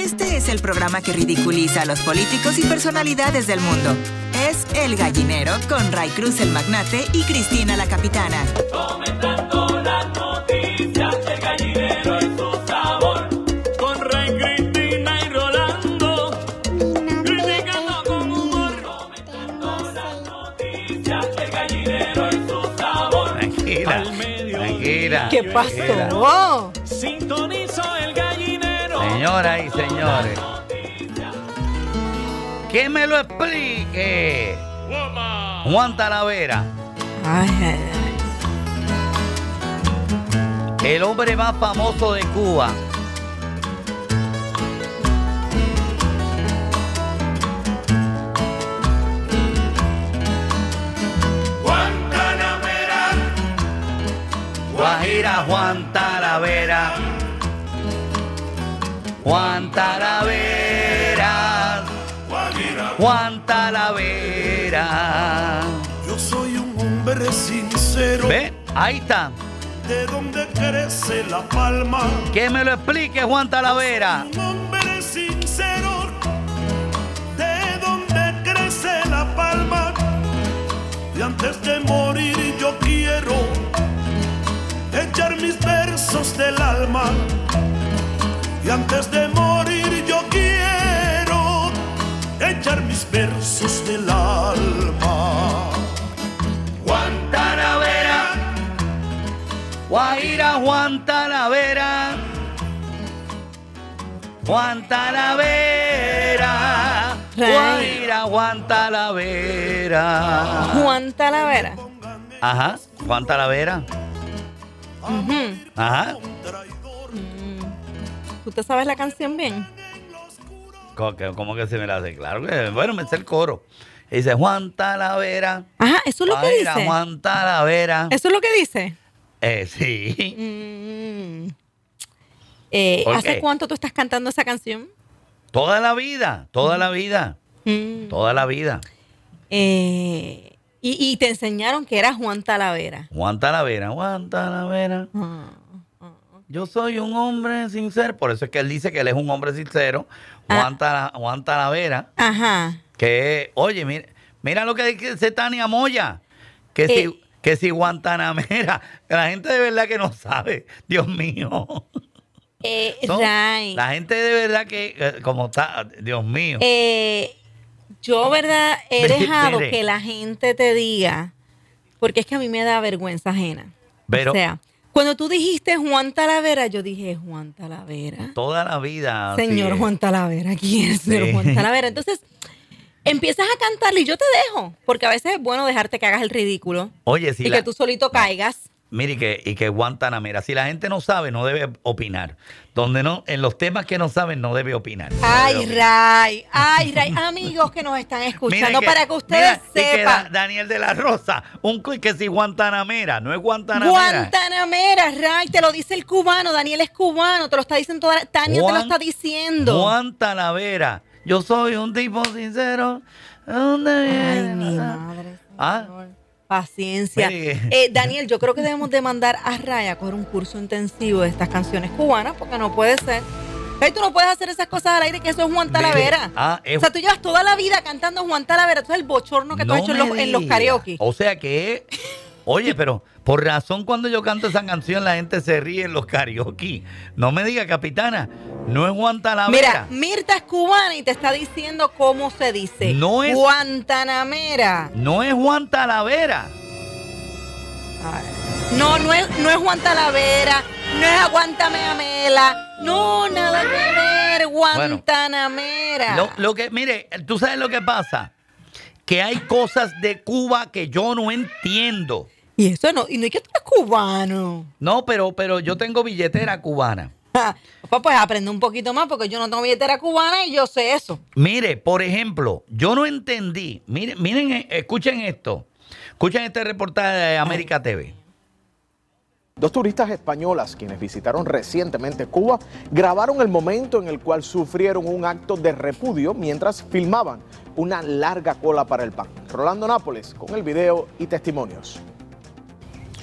Este es el programa que ridiculiza a los políticos y personalidades del mundo. Es El Gallinero con Ray Cruz el magnate y Cristina la capitana. Comentando las noticias, El Gallinero es su sabor. Con Ray, Cristina y Rolando, criticando con humor. Comentando las noticias, El Gallinero es su sabor. Tranquila, tranquila. ¿Qué pasó? Sintonizo El Gallinero. Señoras y señores, que me lo explique Juan Talavera, Ay, ay, ay. el hombre más famoso de Cuba. Guantanamera, Guajira Juan Talavera. Juan Talavera. Juan Talavera. Yo soy un hombre sincero. ¿Ve? Ahí está. De donde crece la palma. Que me lo explique Juan Talavera. Un hombre sincero. De donde crece la palma. Y antes de morir yo quiero echar mis versos del alma. Y antes de morir yo quiero echar mis versos del alma. Juan Talavera. Guajira Juan Talavera. Juan Talavera. Guajira Juan Talavera. Juan Talavera. Ajá, Juan Talavera. Ujú. Ajá. ¿Tú te sabes la canción bien? ¿Cómo que se me la hace? Claro que, bueno, me sé el coro. Y dice Juan Talavera. Ajá, eso es lo que Guajira dice. Juan Talavera. Eso es lo que dice. Sí. Mm. ¿Por ¿Hace qué? cuánto tú estás cantando esa canción? Toda la vida, toda la vida, Mm. toda la vida. Y te enseñaron que era Juan Talavera. Juan Talavera, Juan Talavera. Ah. Yo soy un hombre sincero. Por eso es que él dice que él es un hombre sincero. Juan Talavera. Ajá. Que, oye, mira lo que dice Tania Moya. Que si Guantanamera. La gente de verdad que no sabe. Dios mío. No, Ray. la gente de verdad que, como está, Dios mío. Yo, ¿verdad? He dejado Mire. que la gente te diga, porque es que a mí me da vergüenza ajena. Pero o sea, cuando tú dijiste Juan Talavera, yo dije Juan Talavera. toda la vida. así Señor es. Juan Talavera, ¿quién es señor Sí. Juan Talavera? Entonces, empiezas a cantarle y yo te dejo, porque a veces es bueno dejarte que hagas el ridículo Oye, si y que tú solito caigas. mire, y que Guantanamera. Si la gente no sabe, no debe opinar. Donde no, en los temas que no saben, no debe opinar. No Ay, debe opinar. Ray, amigos que nos están escuchando, Mira para que ustedes mira, y que sepan. Daniel de la Rosa, que si Guantanamera, no es Guantanamera. Guantanamera, Ray, te lo dice el cubano, Daniel es cubano, te lo está diciendo toda Tania, te lo está diciendo. Juan Talavera. Yo soy un tipo sincero. ¿Dónde viene? Ay, mi madre. Ah. Señor. Paciencia. Mire. Daniel, yo creo que debemos de mandar a Ray a coger un curso intensivo de estas canciones cubanas, porque no puede ser. Hey, tú no puedes hacer esas cosas al aire, que eso es Juan Talavera. Mire, O sea, tú llevas toda la vida cantando Juan Talavera. Tú sabes el bochorno que tú has hecho en los diga. karaoke. O sea que, oye, pero por razón cuando yo canto esa canción la gente se ríe en los karaoke. No me diga, capitana, no es Juan Talavera. Mira, Mirta es cubana y te está diciendo cómo se dice. No es- Guantanamera. No es Juan Talavera. No es Juan Talavera, no es Aguántame Amela, no, nada que ver, Guantanamera. Lo que, mire, tú sabes lo que pasa. Que hay cosas de Cuba que yo no entiendo. Y eso no, y no es que tú eres cubano. No, pero yo tengo billetera cubana. Pues aprende un poquito más porque yo no tengo billetera cubana y yo sé eso. Mire, por ejemplo, yo no entendí. Miren, escuchen esto. Escuchen este reportaje de América TV. Dos turistas españolas, quienes visitaron recientemente Cuba, grabaron el momento en el cual sufrieron un acto de repudio mientras filmaban una larga cola para el pan. Rolando Nápoles con el video y testimonios.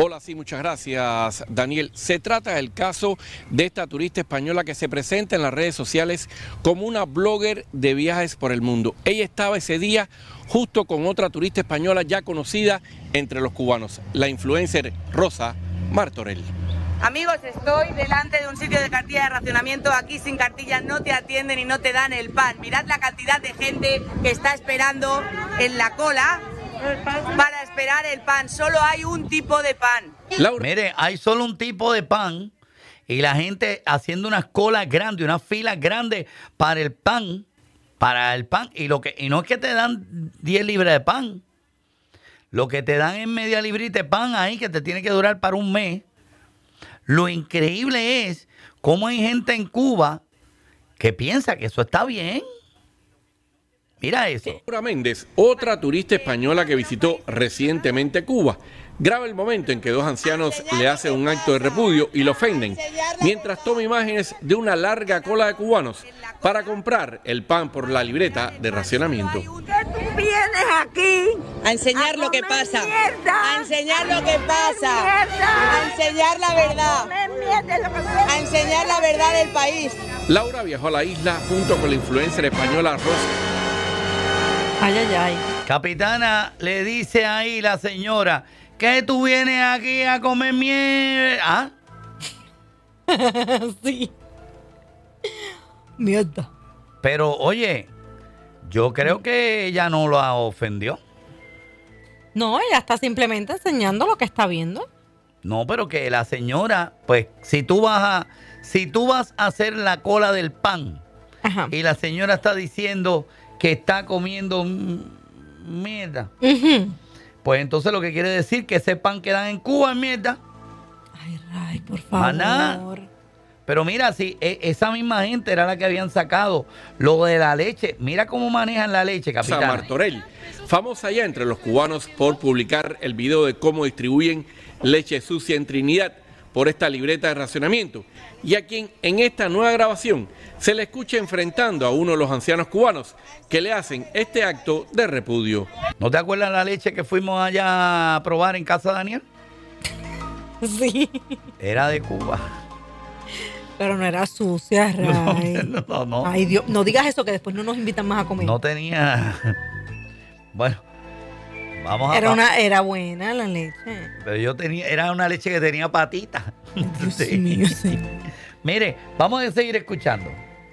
Hola, sí, muchas gracias, Daniel. Se trata del caso de esta turista española que se presenta en las redes sociales como una blogger de viajes por el mundo. Ella estaba ese día justo con otra turista española ya conocida entre los cubanos, la influencer Rosa Martorell. Amigos, estoy delante de un sitio de cartilla de racionamiento. Aquí sin cartilla no te atienden y no te dan el pan. Mirad la cantidad de gente que está esperando en la cola para esperar el pan. Solo hay un tipo de pan. Mire, hay solo un tipo de pan y la gente haciendo unas colas grandes, unas filas grandes para el pan. Y no es que te dan 10 libras de pan. Lo que te dan es media librita de pan ahí que te tiene que durar para un mes. Lo increíble es cómo hay gente en Cuba que piensa que eso está bien. Mira eso. Laura Méndez, otra turista española que visitó recientemente Cuba, graba el momento en que dos ancianos le hacen un acto de repudio y lo ofenden, mientras toma imágenes de una larga cola de cubanos para comprar el pan por la libreta de racionamiento. Vienes aquí a enseñar lo que pasa, mierda, a enseñar lo que pasa, a enseñar la verdad, a enseñar la verdad del país. Laura viajó a la isla junto con la influencer española Rosa. Ay, ay, ay. Capitana, le dice ahí la señora que tú vienes aquí a comer miel. ¿Ah? Sí. Mierda. Pero, oye, yo creo que ella no lo ofendió. No, ella está simplemente enseñando lo que está viendo. No, pero que la señora, pues, si tú vas a hacer la cola del pan, Ajá. y la señora está diciendo que está comiendo mierda, pues entonces lo que quiere decir que ese pan que dan en Cuba es mierda. Ay, Ray, por favor. Maná. Pero mira, si esa misma gente era la que habían sacado lo de la leche. Mira cómo manejan la leche, Rosa capitán. Martorell, famosa ya entre los cubanos por publicar el video de cómo distribuyen leche sucia en Trinidad por esta libreta de racionamiento, y a quien en esta nueva grabación se le escucha enfrentando a uno de los ancianos cubanos que le hacen este acto de repudio. ¿No te acuerdas la leche que fuimos allá a probar en casa de Daniel? Sí. Era de Cuba. Pero no era sucia, Ray. No. Ay, Dios, no digas eso que después no nos invitan más a comer. No tenía. Bueno, vamos a. Era buena la leche. Pero era una leche que tenía patitas. Dios Sí. mío, sí. Mire, vamos a seguir escuchando.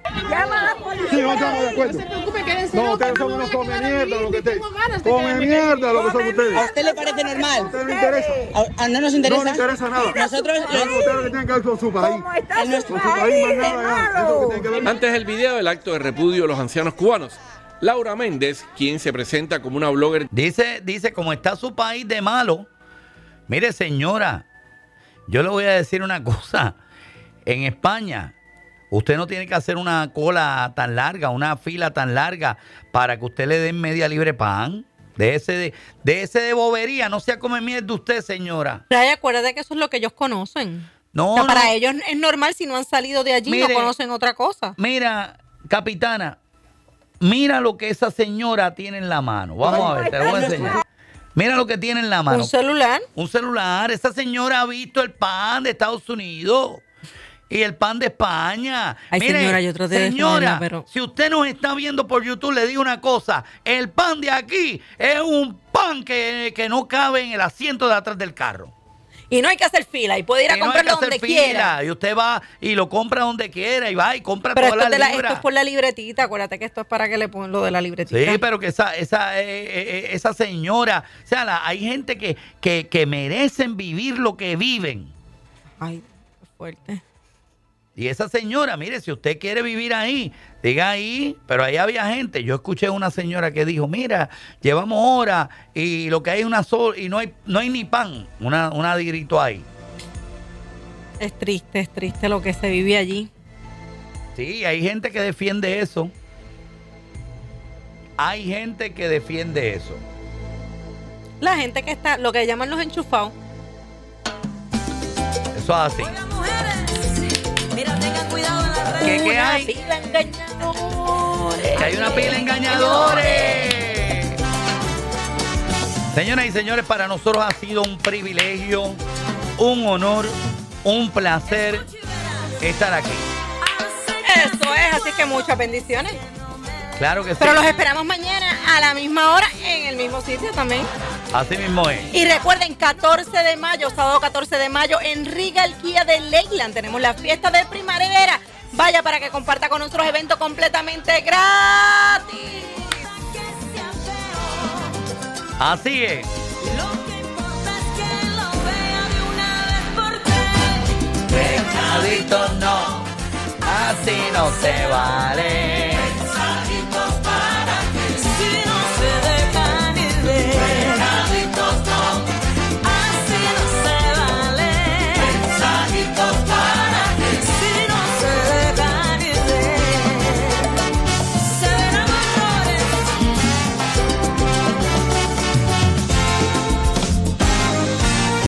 Sí, no estamos de acuerdo. No, ustedes son unos come mierda lo que ustedes. Come mierda lo que son ustedes. ¿A usted le parece normal? ¿A usted no le interesa? ¿No nos interesa? No le interesa nada. Nosotros... Ustedes lo que tienen que ver con su país. Con su país, más nada. Eso es lo que tienen que ver. Antes del video del acto de repudio de los ancianos cubanos, Laura Méndez, quien se presenta como una blogger. Dice, como está su país de malo. Mire, señora, yo le voy a decir una cosa. En España, usted no tiene que hacer una cola tan larga, una fila tan larga para que usted le den media libre pan. De ese de bobería, no sea come mierda usted, señora. Ray, acuérdate que eso es lo que ellos conocen. No, O sea, no. para ellos es normal si no han salido de allí, Mire, no conocen otra cosa. Mira, capitana, mira lo que esa señora tiene en la mano. Vamos a ver, te lo voy a enseñar. Mira lo que tiene en la mano. ¿Un celular? Un celular. Esa señora ha visto el pan de Estados Unidos y el pan de España. Ay, Mire, señora, yo traté de señora, defenderla, pero... si usted nos está viendo por YouTube, le digo una cosa. El pan de aquí es un pan que no cabe en el asiento de atrás del carro. Y no hay que hacer fila y puede ir a Y no hay comprarlo que hacer donde quiera. fila, y usted va y lo compra donde quiera y va y compra Pero todas esto, las esto libras. es por la libretita. Acuérdate que esto es para que le pongan lo de la libretita. Sí, pero que esa señora, o sea, hay gente que merecen vivir lo que viven. Ay, qué fuerte. Y esa señora, mire, si usted quiere vivir ahí, diga ahí, pero ahí había gente. Yo escuché una señora que dijo, mira, llevamos horas y lo que hay es una sola, y no hay ni pan, una grito ahí. Es triste lo que se vive allí. Sí, hay gente que defiende eso. Hay gente que defiende eso. La gente que está, lo que llaman los enchufados. Eso es así. Mira, tengan cuidado en las redes. ¿Qué hay? Pila engañadores. Que hay una pila de engañadores. Señoras y señores, para nosotros ha sido un privilegio un honor, un placer estar aquí. Eso es, así que muchas bendiciones. Claro que sí. Pero los esperamos mañana a la misma hora en el mismo sitio también. Así mismo es. Y recuerden, 14 de mayo, sábado 14 de mayo, en Regal Kia de Leyland tenemos la fiesta de primavera. Vaya para que comparta con nosotros eventos completamente gratis. Así es. Pecadito no, así no se vale.